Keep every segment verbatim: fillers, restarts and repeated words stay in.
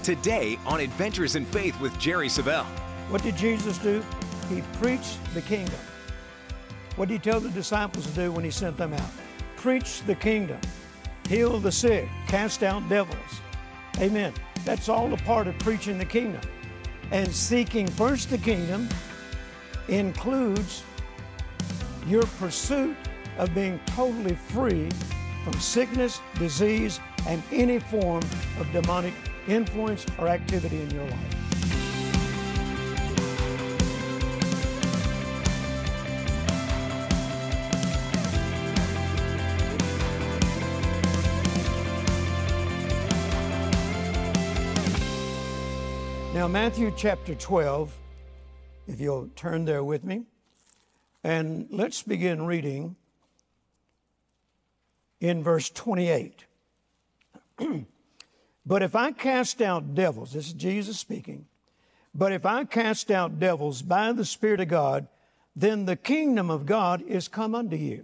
today on Adventures in Faith with Jerry Savelle. What did Jesus do? He preached the kingdom. What did he tell the disciples to do when he sent them out? Preach the kingdom, heal the sick, cast out devils. Amen. That's all a part of preaching the kingdom. And seeking first the kingdom includes your pursuit of being totally free from sickness, disease, and any form of demonic influence or activity in your life. Now, Matthew chapter twelve, if you'll turn there with me, and let's begin reading in verse twenty-eight. But if I cast out devils, this is Jesus speaking, but if I cast out devils by the Spirit of God, then the kingdom of God is come unto you.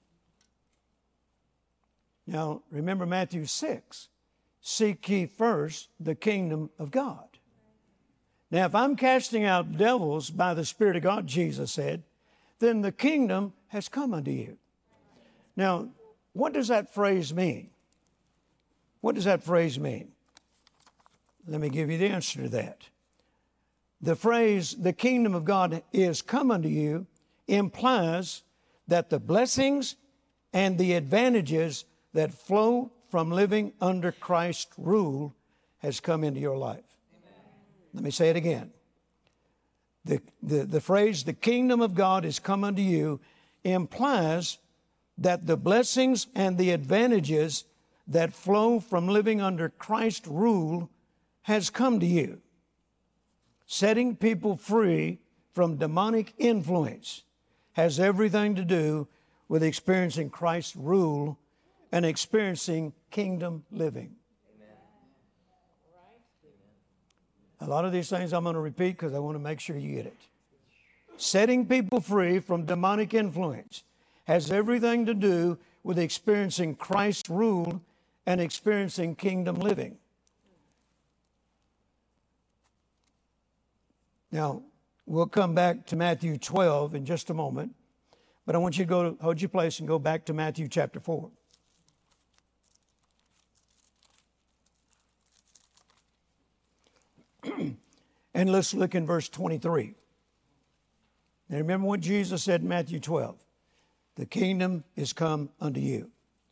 Now, remember Matthew six, seek ye first the kingdom of God. Now, if I'm casting out devils by the Spirit of God, Jesus said, then the kingdom has come unto you. Now, what does that phrase mean? What does that phrase mean? Let me give you the answer to that. The phrase, the kingdom of God is come unto you, implies that the blessings and the advantages that flow from living under Christ's rule has come into your life. Let me say it again. The, the, the phrase, the kingdom of God is come unto you, implies that the blessings and the advantages that flow from living under Christ's rule has come to you. Setting people free from demonic influence has everything to do with experiencing Christ's rule and experiencing kingdom living. A lot of these things I'm going to repeat because I want to make sure you get it. Setting people free from demonic influence has everything to do with experiencing Christ's rule and experiencing kingdom living. Now, we'll come back to Matthew twelve in just a moment, but I want you to go to, hold your place and go back to Matthew chapter four. And let's look in verse twenty-three. Now remember what Jesus said in Matthew twelve. The kingdom is come unto you.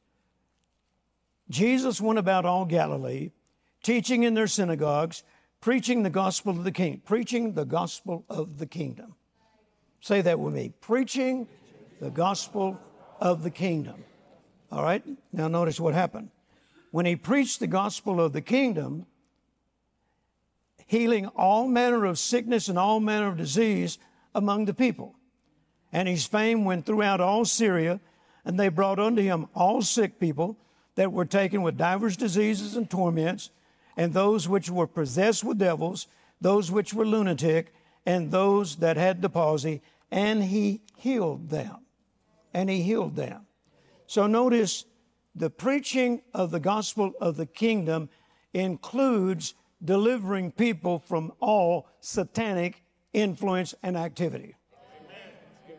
Jesus went about all Galilee, teaching in their synagogues, preaching the gospel of the king, preaching the gospel of the kingdom. Say that with me. Preaching the gospel of the kingdom. All right? Now notice what happened. When he preached the gospel of the kingdom, healing all manner of sickness and all manner of disease among the people. And his fame went throughout all Syria, and they brought unto him all sick people that were taken with divers diseases and torments, and those which were possessed with devils, those which were lunatic, and those that had the palsy, and he healed them. And he healed them. So notice the preaching of the gospel of the kingdom includes delivering people from all satanic influence and activity. Amen.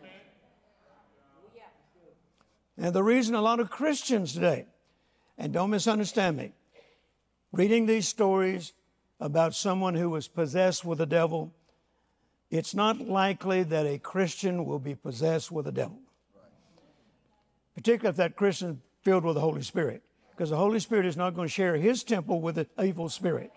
And the reason a lot of Christians today, and don't misunderstand me, reading these stories about someone who was possessed with a devil, it's not likely that a Christian will be possessed with a devil. Particularly if that Christian is filled with the Holy Spirit, because the Holy Spirit is not going to share his temple with an evil spirit.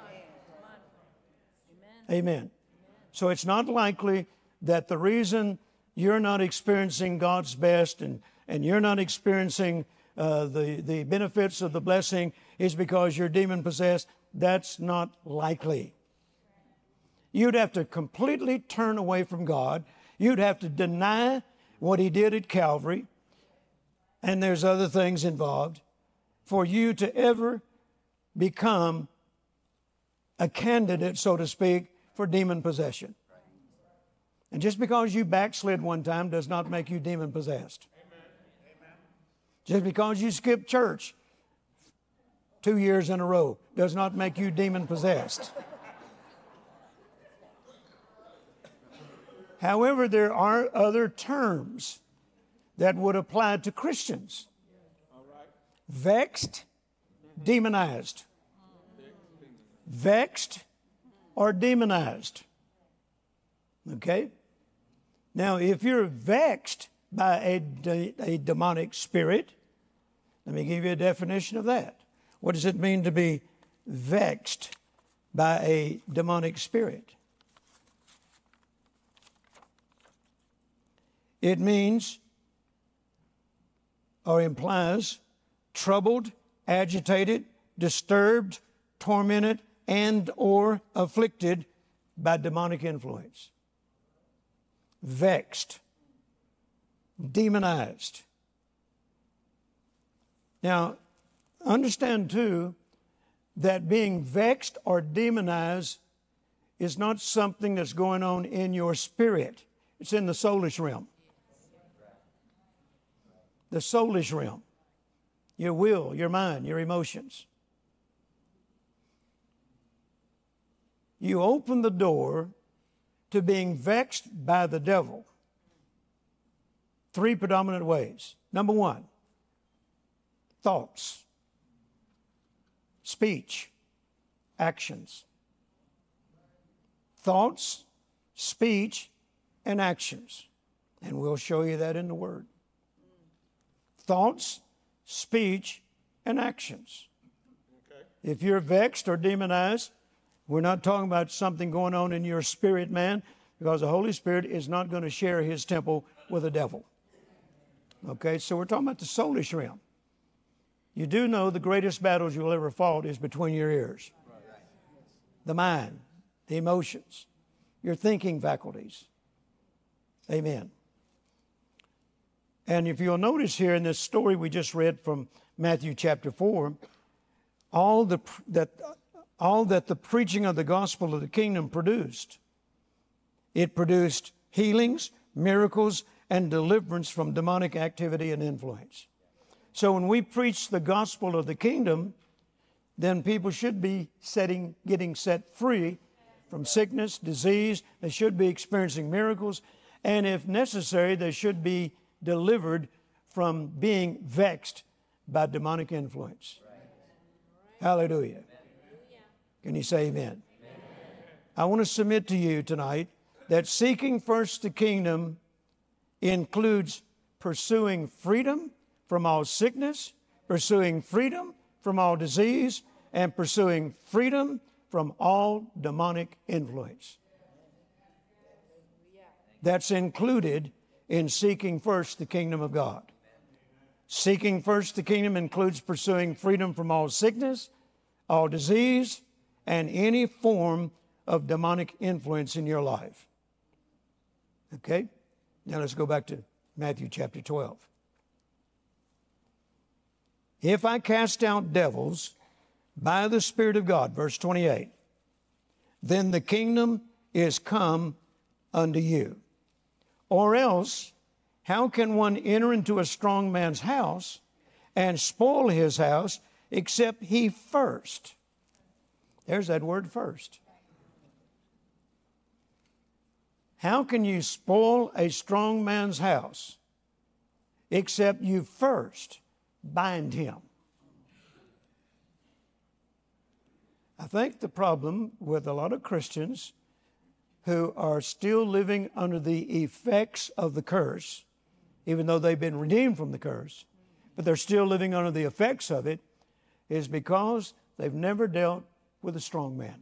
Amen. So it's not likely that the reason you're not experiencing God's best and, and you're not experiencing uh, the, the benefits of the blessing is because you're demon-possessed. That's not likely. You'd have to completely turn away from God. You'd have to deny what he did at Calvary, and there's other things involved, for you to ever become a candidate, so to speak, for demon possession. And just because you backslid one time does not make you demon possessed. Amen. Just because you skipped church two years in a row does not make you demon-possessed. However, there are other terms that would apply to Christians. Vexed, demonized. Vexed or demonized. Okay? Now, if you're vexed by a, de- a demonic spirit, let me give you a definition of that. What does it mean to be vexed by a demonic spirit? It means or implies troubled, agitated, disturbed, tormented, and or afflicted by demonic influence. Vexed, demonized. Now, understand too that being vexed or demonized is not something that's going on in your spirit. It's in the soulish realm. The soulish realm. Your will, your mind, your emotions. You open the door to being vexed by the devil. Three predominant ways. Number one, thoughts, speech, actions. Thoughts, speech, and actions. And we'll show you that in the Word. Thoughts, speech, and actions. Okay. If you're vexed or demonized, we're not talking about something going on in your spirit, man, because the Holy Spirit is not going to share His temple with the devil. Okay, so we're talking about the soulish realm. You do know the greatest battles you'll ever fight is between your ears. The mind, the emotions, your thinking faculties. Amen. And if you'll notice here in this story we just read from Matthew chapter four, all the that all that the preaching of the gospel of the kingdom produced, it produced healings, miracles, and deliverance from demonic activity and influence. So when we preach the gospel of the kingdom, then people should be setting, getting set free from sickness, disease. They should be experiencing miracles. And if necessary, they should be delivered from being vexed by demonic influence. Hallelujah. Can you say amen? Amen? I want to submit to you tonight that seeking first the kingdom includes pursuing freedom from all sickness, pursuing freedom from all disease, and pursuing freedom from all demonic influence. That's included in seeking first the kingdom of God. Seeking first the kingdom includes pursuing freedom from all sickness, all disease, and any form of demonic influence in your life. Okay? Now let's go back to Matthew chapter twelve. If I cast out devils by the Spirit of God, verse twenty-eight, then the kingdom is come unto you. Or else, how can one enter into a strong man's house and spoil his house except he first? There's that word first. How can you spoil a strong man's house except you first bind him? I think the problem with a lot of Christians who are still living under the effects of the curse, even though they've been redeemed from the curse, but they're still living under the effects of it, is because they've never dealt with a strong man.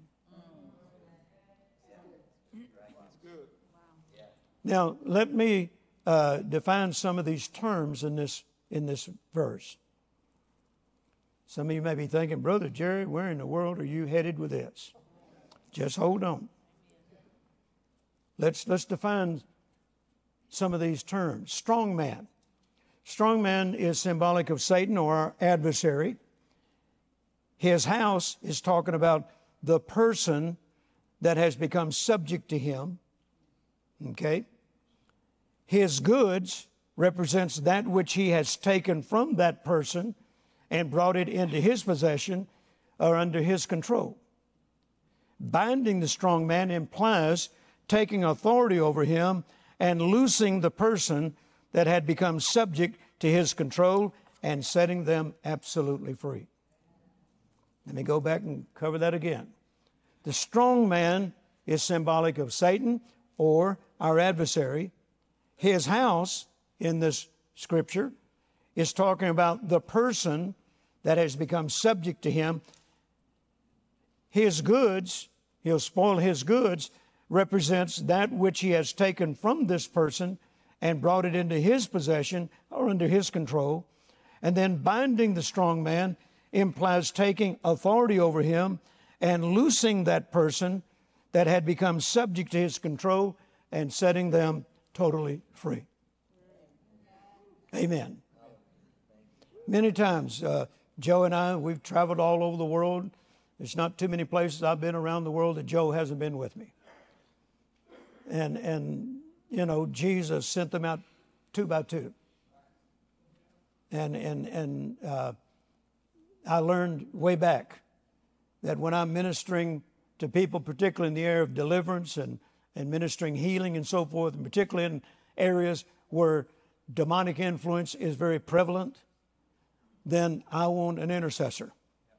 Now, let me uh, define some of these terms in this in this verse. Some of you may be thinking, Brother Jerry, where in the world are you headed with this? Just hold on. Let's let's define some of these terms. Strong man. Strong man is symbolic of Satan or our adversary. His house is talking about the person that has become subject to him. Okay? His goods represents that which he has taken from that person and brought it into his possession or under his control. Binding the strong man implies taking authority over him and loosing the person that had become subject to his control and setting them absolutely free. Let me go back and cover that again. The strong man is symbolic of Satan or our adversary. His house in this scripture is talking about the person that has become subject to him. His goods, he'll spoil his goods, represents that which he has taken from this person and brought it into his possession or under his control. And then binding the strong man implies taking authority over him and loosing that person that had become subject to his control and setting them totally free. Amen. Many times, uh, Joe and I, we've traveled all over the world. There's not too many places I've been around the world that Joe hasn't been with me. And, and you know, Jesus sent them out two by two. And, and, and uh, I learned way back that when I'm ministering to people, particularly in the area of deliverance and, and ministering healing and so forth, and particularly in areas where demonic influence is very prevalent, then I want an intercessor.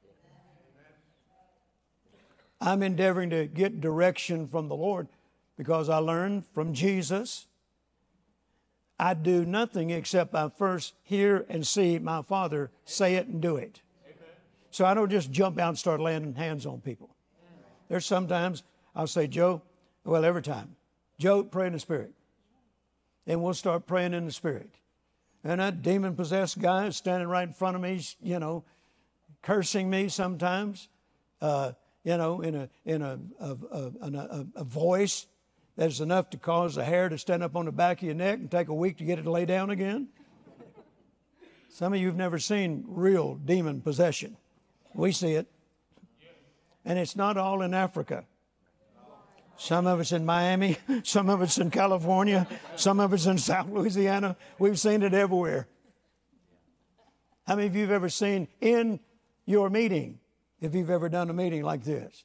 I'm endeavoring to get direction from the Lord because I learned from Jesus, I do nothing except I first hear and see my Father say it and do it. So I don't just jump out and start laying hands on people. There's sometimes I'll say, Joe, well, every time, Joe, pray in the Spirit. And we'll start praying in the Spirit. And that demon-possessed guy is standing right in front of me, you know, cursing me sometimes, uh, you know, in a in a a, a, a a voice that's enough to cause the hair to stand up on the back of your neck and take a week to get it to lay down again. Some of you have never seen real demon possession. We see it. And it's not all in Africa. Some of it's in Miami, some of it's in California, some of it's in South Louisiana. We've seen it everywhere. How many of you have ever seen in your meeting, if you've ever done a meeting like this,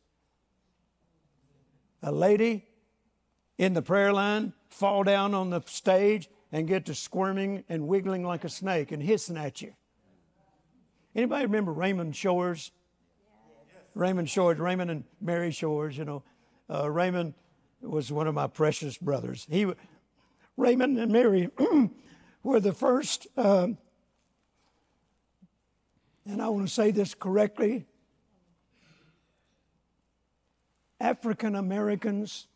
a lady in the prayer line fall down on the stage and get to squirming and wiggling like a snake and hissing at you? Anybody remember Raymond Shores? Raymond Shores, Raymond and Mary Shores, you know. Uh, Raymond was one of my precious brothers. He, Raymond and Mary were the first, uh, and I want to say this correctly, African Americans,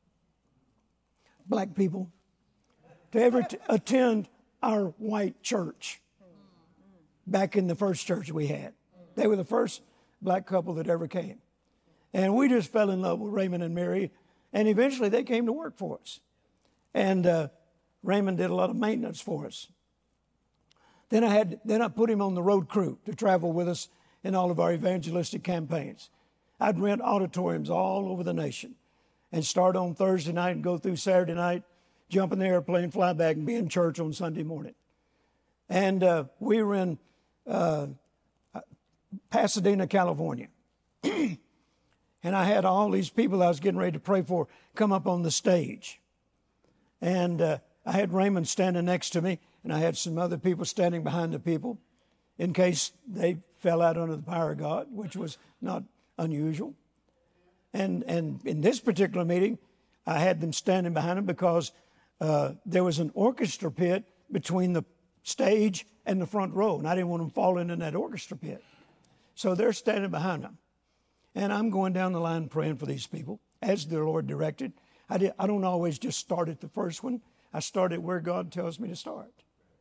black people, to ever t- attend our white church back in the first church we had. They were the first black couple that ever came. And we just fell in love with Raymond and Mary, and eventually they came to work for us. And uh, Raymond did a lot of maintenance for us. Then I had, then I put him on the road crew to travel with us in all of our evangelistic campaigns. I'd rent auditoriums all over the nation and start on Thursday night and go through Saturday night, jump in the airplane, fly back, and be in church on Sunday morning. And uh, we were in uh, Pasadena, California. And I had all these people I was getting ready to pray for come up on the stage. And uh, I had Raymond standing next to me, and I had some other people standing behind the people in case they fell out under the power of God, which was not unusual. And, and in this particular meeting, I had them standing behind them because uh, there was an orchestra pit between the stage and the front row, and I didn't want them falling in that orchestra pit. So they're standing behind them. And I'm going down the line praying for these people as the Lord directed. I, did, I don't always just start at the first one. I start at where God tells me to start.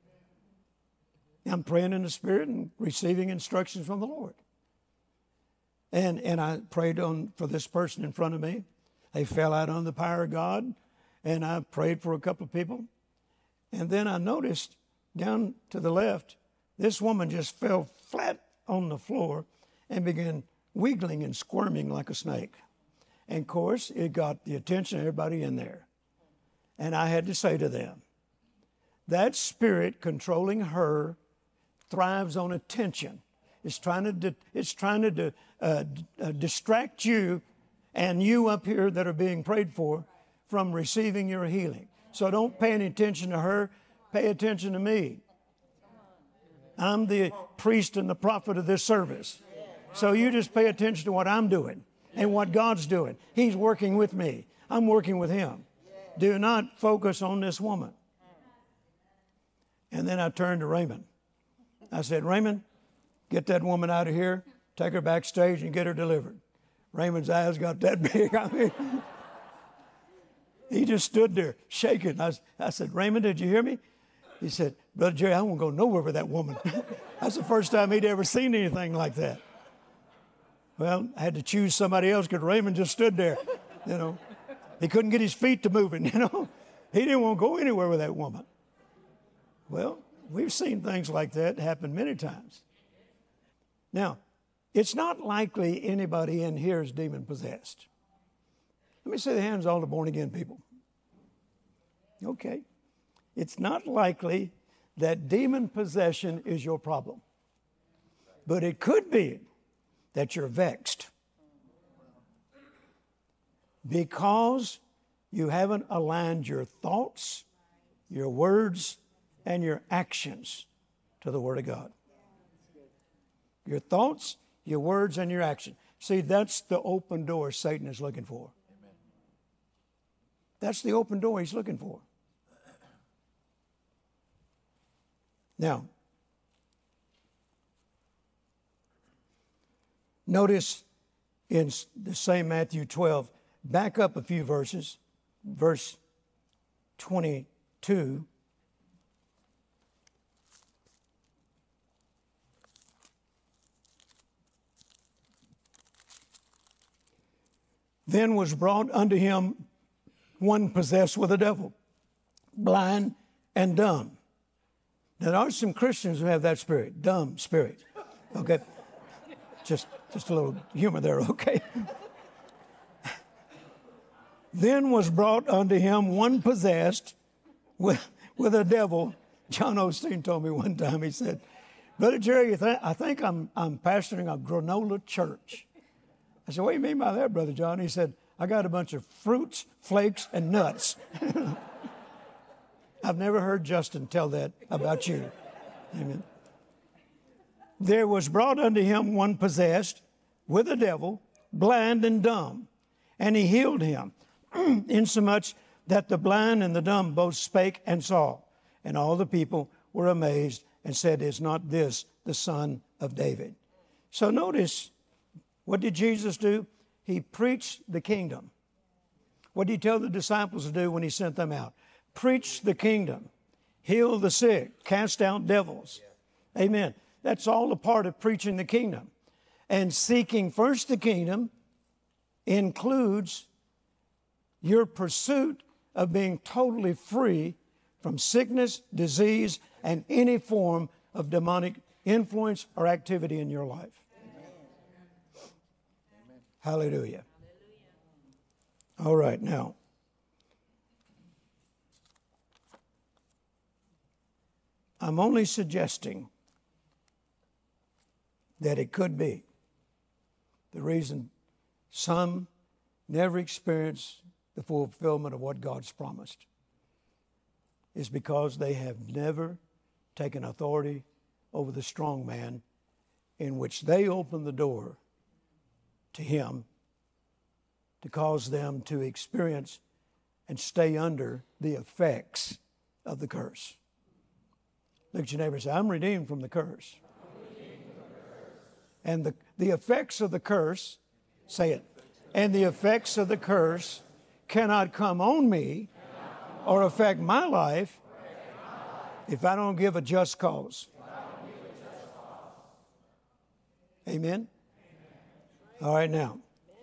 I'm praying in the Spirit and receiving instructions from the Lord. And and I prayed on for this person in front of me. They fell out on the power of God. And I prayed for a couple of people. And then I noticed down to the left, this woman just fell flat on the floor and began wiggling and squirming like a snake. And of course, it got the attention of everybody in there. And I had to say to them, that spirit controlling her thrives on attention It's trying to, di- it's trying to di- uh, d- uh, distract you and you up here that are being prayed for from receiving your healing. So don't pay any attention to her. Pay attention to me. I'm the priest and the prophet of this service. So you just pay attention to what I'm doing and what God's doing. He's working with me. I'm working with him. Do not focus on this woman. And then I turned to Raymond. I said, Raymond, get that woman out of here, take her backstage and get her delivered. Raymond's eyes got that big. I mean, he just stood there shaking. I, I said, Raymond, did you hear me? He said, Brother Jerry, I won't go nowhere with that woman. That's the first time he'd ever seen anything like that. Well, I had to choose somebody else because Raymond just stood there, you know. He couldn't get his feet to moving, you know. He didn't want to go anywhere with that woman. Well, we've seen things like that happen many times. Now, it's not likely anybody in here is demon possessed. Let me see the hands of all the born again people. Okay. It's not likely that demon possession is your problem. But it could be that you're vexed because you haven't aligned your thoughts, your words, and your actions to the Word of God. Your thoughts, your words, and your action. See, that's the open door Satan is looking for. That's the open door he's looking for. Now, notice in the same Matthew twelve, back up a few verses, verse twenty-two. Then was brought unto him one possessed with a devil, blind and dumb. Now, there are some Christians who have that spirit, dumb spirit. Okay? Just, just a little humor there, okay? Then was brought unto him one possessed with, with a devil. John Osteen told me one time, he said, Brother Jerry, you think, I think I'm, I'm pastoring a granola church. I said, what do you mean by that, Brother John? He said, I got a bunch of fruits, flakes, and nuts. I've never heard Justin tell that about you. Amen. There was brought unto him one possessed with a devil, blind and dumb, and he healed him, insomuch that the blind and the dumb both spake and saw. And all the people were amazed and said, is not this the Son of David? So notice, what did Jesus do? He preached the kingdom. What did he tell the disciples to do when he sent them out? Preach the kingdom, heal the sick, cast out devils. Amen. That's all a part of preaching the kingdom. And seeking first the kingdom includes your pursuit of being totally free from sickness, disease, and any form of demonic influence or activity in your life. Amen. Hallelujah. Hallelujah. All right, now. I'm only suggesting that it could be the reason some never experience the fulfillment of what God's promised is because they have never taken authority over the strong man in which they open the door to him to cause them to experience and stay under the effects of the curse. Look at your neighbor and say, I'm redeemed from the curse. And the, the effects of the curse, say it, and the effects of the curse cannot come on me or affect my life if I don't give a just cause. Amen? All right, now.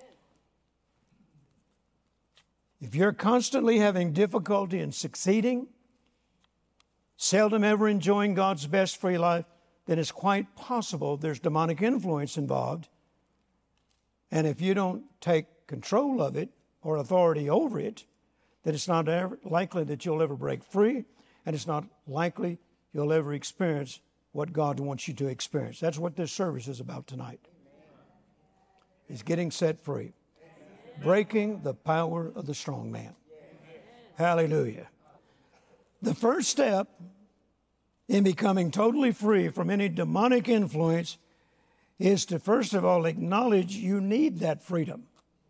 If you're constantly having difficulty in succeeding, seldom ever enjoying God's best for your life, then it's quite possible there's demonic influence involved. And if you don't take control of it or authority over it, then it's not ever likely that you'll ever break free, and it's not likely you'll ever experience what God wants you to experience. That's what this service is about tonight. Is getting set free. Breaking the power of the strong man. Hallelujah. The first step in becoming totally free from any demonic influence is to first of all acknowledge you need that freedom.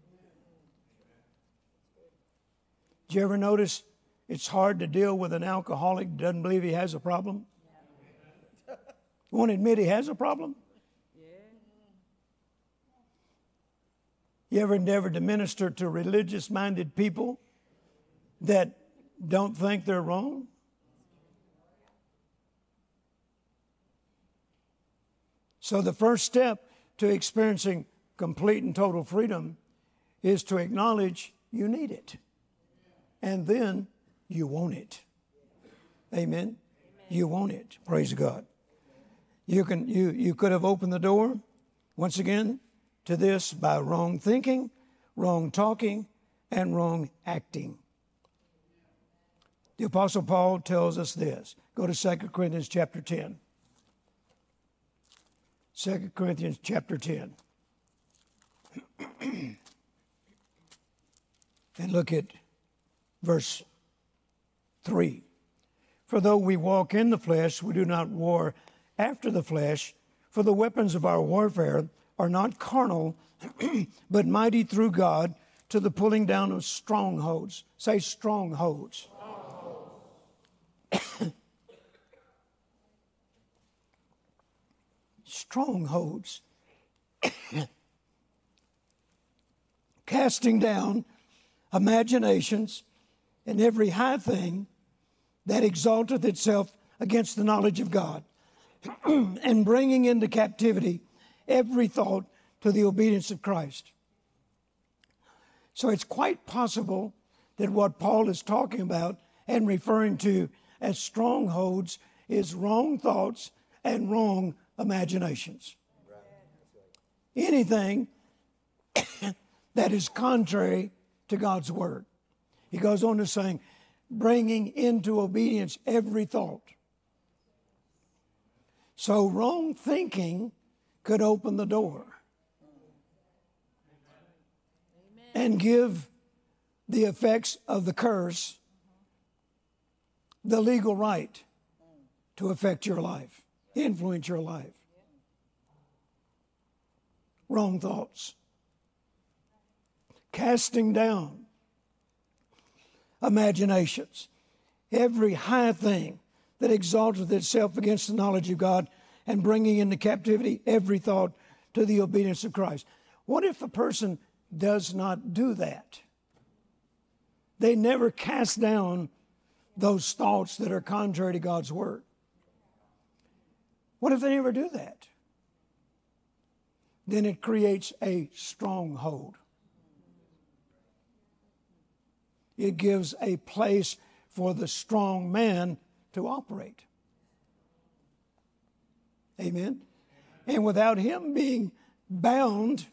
Did you ever notice it's hard to deal with an alcoholic who doesn't believe he has a problem? Won't admit he has a problem? You ever endeavored to minister to religious-minded people that don't think they're wrong? So the first step to experiencing complete and total freedom is to acknowledge you need it. And then you want it. Amen? Amen. You want it. Praise God. You can you you could have opened the door, once again, to this by wrong thinking, wrong talking, and wrong acting. The Apostle Paul tells us this. Go to Second Corinthians chapter ten. Second Corinthians chapter ten. And look at verse three. For though we walk in the flesh, we do not war after the flesh, for the weapons of our warfare are not carnal, but mighty through God to the pulling down of strongholds. Say strongholds. Strongholds. Strongholds. Casting down imaginations and every high thing that exalteth itself against the knowledge of God, and bringing into captivity every thought to the obedience of Christ. So it's quite possible that what Paul is talking about and referring to as strongholds is wrong thoughts and wrong imaginations. Anything that is contrary to God's word. He goes on to saying, bringing into obedience every thought. So wrong thinking could open the door and give the effects of the curse the legal right to affect your life, influence your life. Wrong thoughts. Casting down imaginations. Every high thing that exalteth itself against the knowledge of God, and bringing into captivity every thought to the obedience of Christ. What if a person does not do that? They never cast down those thoughts that are contrary to God's word. What if they never do that? Then it creates a stronghold. It gives a place for the strong man to operate. Amen? And without him being bound,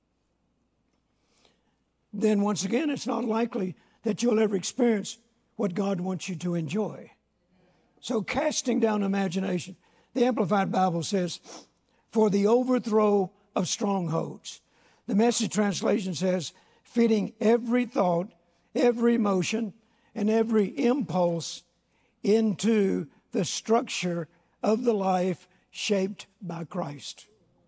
then once again, it's not likely that you'll ever experience what God wants you to enjoy. So casting down imagination. The Amplified Bible says, for the overthrow of strongholds. The Message translation says, fitting every thought, every emotion, and every impulse into the structure of the life shaped by Christ.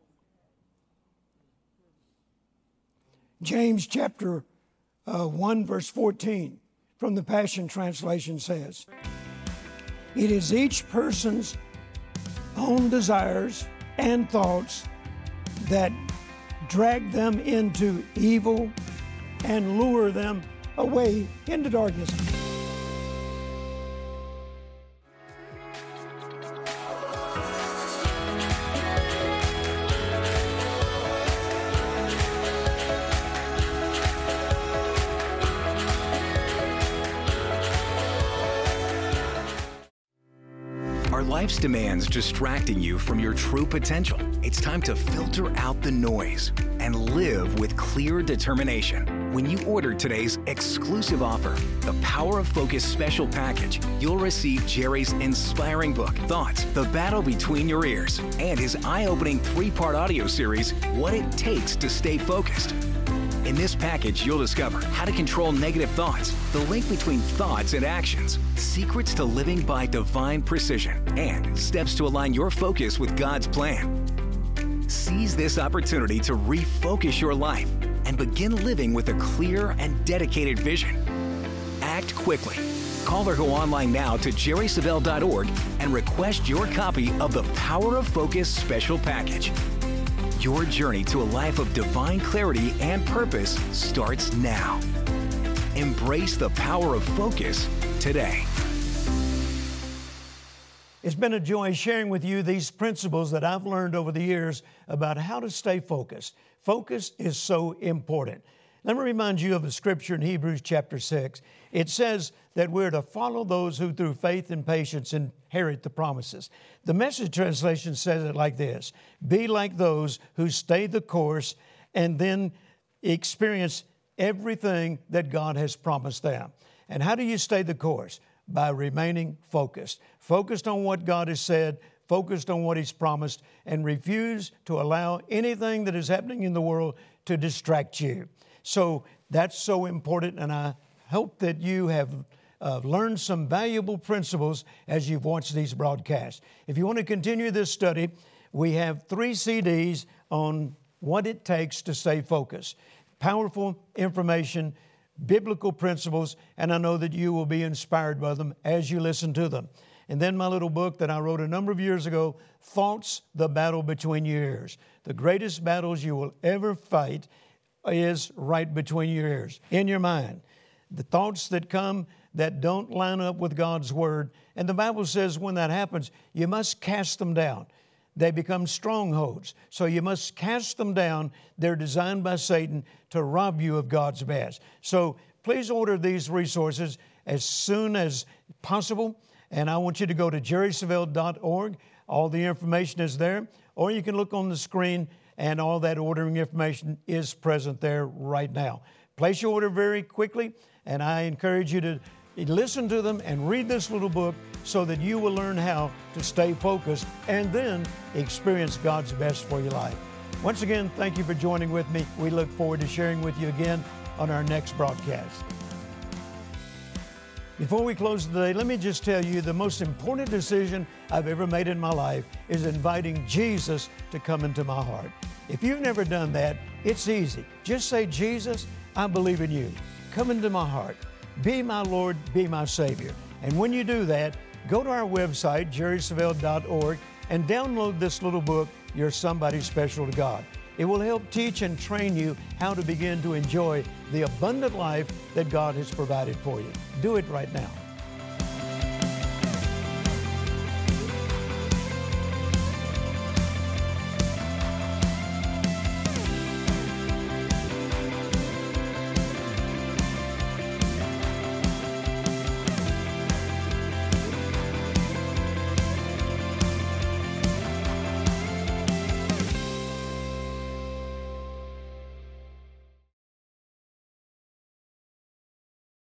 James chapter uh, one verse fourteen from the Passion Translation says, it is each person's own desires and thoughts that drag them into evil and lure them away into darkness. Life's demands distracting you from your true potential. It's time to filter out the noise and live with clear determination. When you order today's exclusive offer, the Power of Focus special package, you'll receive Jerry's inspiring book, Thoughts, The Battle Between Your Ears, and his eye-opening three-part audio series, What It Takes to Stay Focused. In this package, you'll discover how to control negative thoughts, the link between thoughts and actions, secrets to living by divine precision, and steps to align your focus with God's plan. Seize this opportunity to refocus your life and begin living with a clear and dedicated vision. Act quickly. Call or go online now to jerry savelle dot org and request your copy of the Power of Focus special package. Your journey to a life of divine clarity and purpose starts now. Embrace the power of focus today. It's been a joy sharing with you these principles that I've learned over the years about how to stay focused. Focus is so important. Let me remind you of a scripture in Hebrews chapter six. It says that we're to follow those who through faith and patience inherit the promises. The Message translation says it like this: be like those who stay the course and then experience everything that God has promised them. And how do you stay the course? By remaining focused. Focused on what God has said, focused on what He's promised, and refuse to allow anything that is happening in the world to distract you. So that's so important, and I hope that you have uh, learned some valuable principles as you've watched these broadcasts. If you want to continue this study, we have three C Ds on what it takes to stay focused. Powerful information, biblical principles, and I know that you will be inspired by them as you listen to them. And then my little book that I wrote a number of years ago, Thoughts, The Battle Between Your Ears. The greatest battles you will ever fight is right between your ears, in your mind. The thoughts that come that don't line up with God's Word. And the Bible says when that happens, you must cast them down. They become strongholds. So you must cast them down. They're designed by Satan to rob you of God's best. So please order these resources as soon as possible. And I want you to go to jerry savelle dot org. All the information is there. Or you can look on the screen, and all that ordering information is present there right now. Place your order very quickly, and I encourage you to listen to them and read this little book so that you will learn how to stay focused and then experience God's best for your life. Once again, thank you for joining with me. We look forward to sharing with you again on our next broadcast. Before we close today, let me just tell you the most important decision I've ever made in my life is inviting Jesus to come into my heart. If you've never done that, it's easy. Just say, Jesus, I believe in you. Come into my heart. Be my Lord, be my Savior. And when you do that, go to our website, jerry savelle dot org, and download this little book, You're Somebody Special to God. It will help teach and train you how to begin to enjoy the abundant life that God has provided for you. Do it right now.